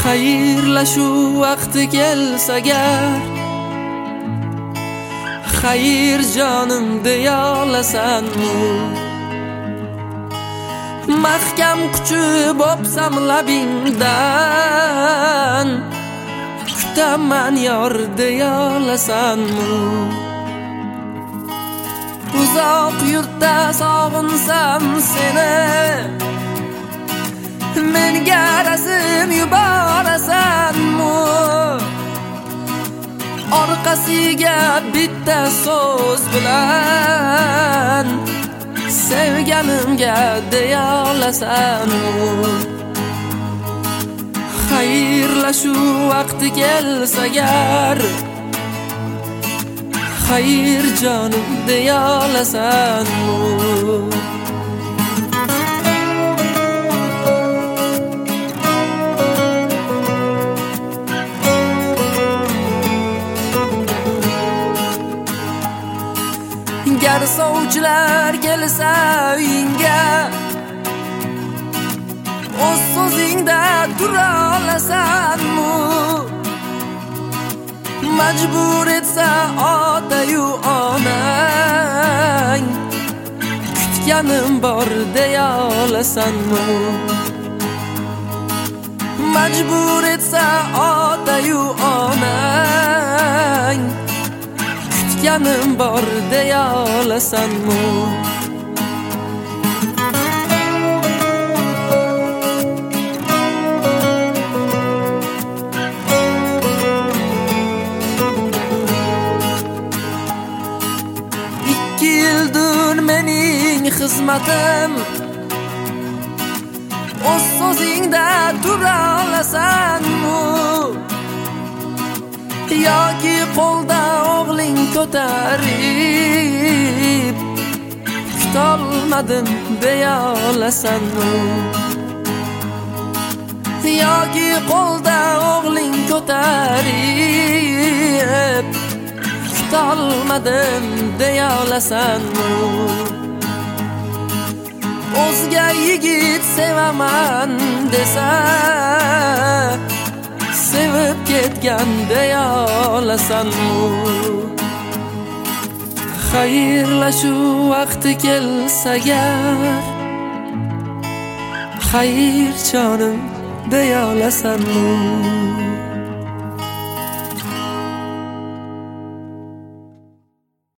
Xayrlashuv vaqti kelsa agar, xayr jonim deya olasanmi? Mahkam quchib o'psam labingdan, kutaman yor deya olasanmi? Uzoq yurtda sog'insam seni, menga razm yuborasanmi? Orqasiga bitta so'z bilan sevganimga deya olasanmi? Xayrlashuv vaqti kelsa agar, xayr jonim deya olasanmi? Gar sovchilar kelsa uyingga, o'z so'zingda tura olasanmi? Majbur etsa ota-yu onang, kutganim bor deya olasanmi? Majbur etsa ota-yu onang, kutganim bor deya olasanmi? Mening xizmatim, o'z so'zingda tura olasanmi? Yoki qo'lda o'g'ling ko'tarib, kutolmadim deya olasanmi? Yoki qo'lda o'g'ling ko'tarib, kutolmadim deya olasanmi? O'zga yigit sevaman desa, sevib ketgan deya olasanmi? Xayrlashuv vaqti kelsa agar, xayr jonim deya olasanmi?